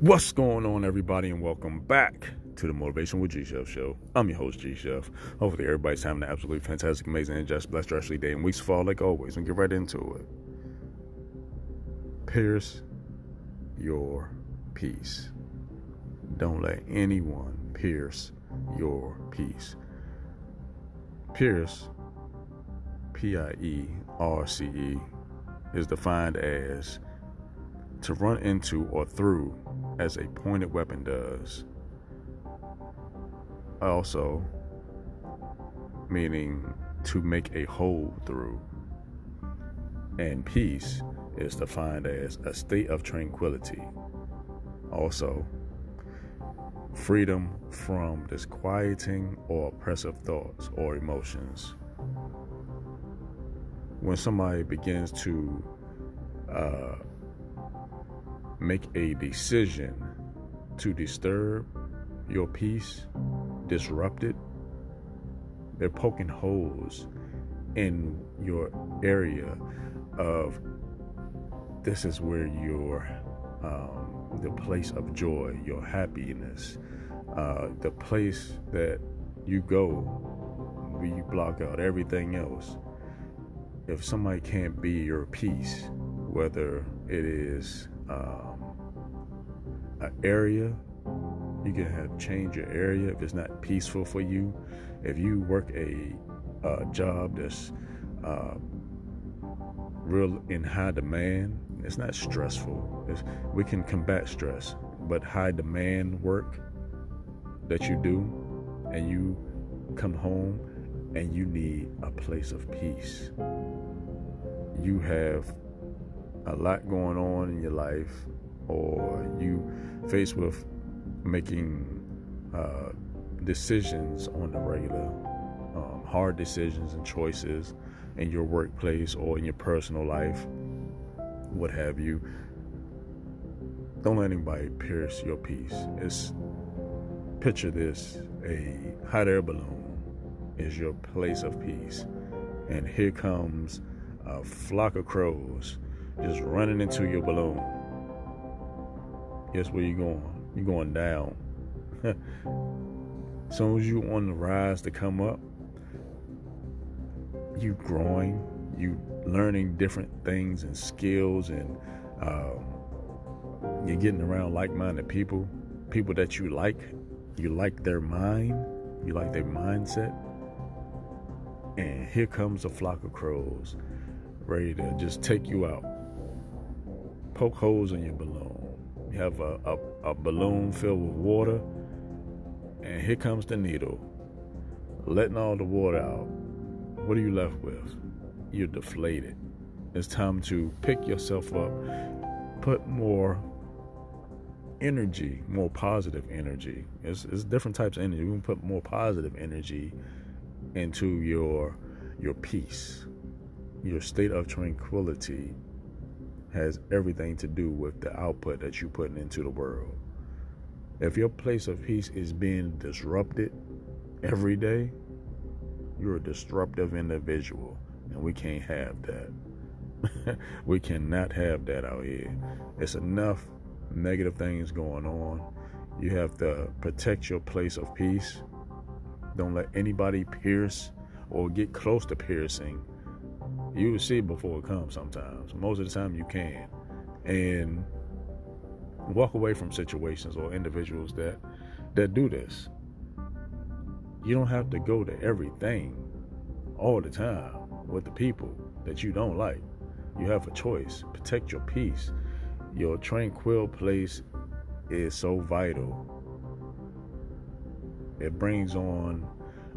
What's going on, everybody, and welcome back to the Motivation with G-Chef show. I'm your host, G-Chef. Hopefully everybody's having an absolutely fantastic, amazing, and just blessed, dressly day and weeks fall like always, and get right into it. Pierce your peace. Don't let anyone pierce your peace. Pierce, P-I-E-R-C-E, is defined as to run into or through as a pointed weapon does. Also, meaning to make a hole through. And peace is defined as a state of tranquility. Also, freedom from disquieting or oppressive thoughts or emotions. When somebody begins to make a decision to disturb your peace, disrupt it, they're poking holes in your area of this is where your the place of joy, your happiness, the place that you go where you block out everything else. If somebody can't be your peace, whether it is an area, you can have change your area if it's not peaceful for you. If you work a job that's real in high demand, it's not stressful. We can combat stress, but high demand work that you do, and you come home and you need a place of peace. You have a lot going on in your life, or you faced with making decisions on the regular, hard decisions and choices in your workplace or in your personal life, what have you. Don't let anybody pierce your peace. Picture this: a hot air balloon is your place of peace, and here comes a flock of crows just running into your balloon. Guess where you're going? You're going down. As soon as you on the rise to come up, you growing, you learning different things and skills, and you're getting around like-minded people that you like their mind, you like their mindset. And here comes a flock of crows ready to just take you out, poke holes in your balloon. You have a balloon filled with water, and here comes the needle, letting all the water out. What are you left with? You're deflated. It's time to pick yourself up, put more energy, more positive energy. It's different types of energy. We can put more positive energy into your peace. Your state of tranquility has everything to do with the output that you're putting into the world. If your place of peace is being disrupted every day, you're a disruptive individual, and we can't have that. We cannot have that out here. It's enough negative things going on. You have to protect your place of peace. Don't let anybody pierce or get close to piercing. You will see it before it comes sometimes. Most of the time you can. And walk away from situations or individuals that do this. You don't have to go to everything all the time with the people that you don't like. You have a choice. Protect your peace. Your tranquil place is so vital. It brings on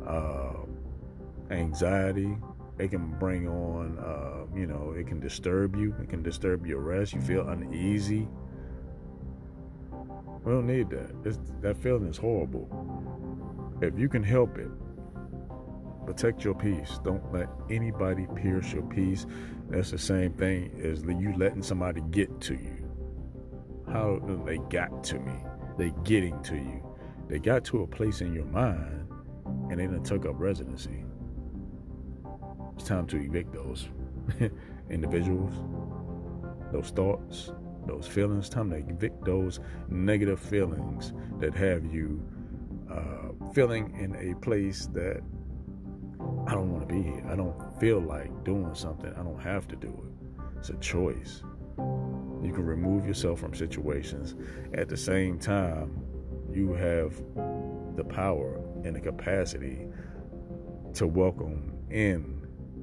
anxiety. It can bring on, it can disturb you. It can disturb your rest. You feel uneasy. We don't need that. That feeling is horrible. If you can help it, protect your peace. Don't let anybody pierce your peace. That's the same thing as you letting somebody get to you. How they got to me? They getting to you. They got to a place in your mind, and they done took up residency. It's time to evict those individuals, those thoughts, those feelings, time to evict those negative feelings that have you feeling in a place that I don't want to be here. I don't feel like doing something. I don't have to do it. It's a choice. You can remove yourself from situations. At the same time, you have the power and the capacity to welcome in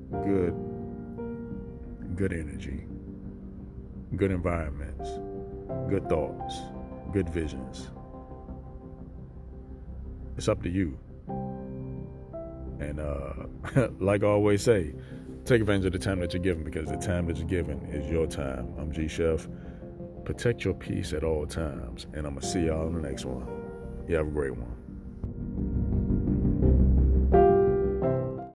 good energy, good environments, good thoughts, good visions. It's up to you. And like I always say, take advantage of the time that you're given, because the time that you're given is your time. I'm G Chef. Protect your peace at all times. And I'm going to see y'all in the next one. You have a great one.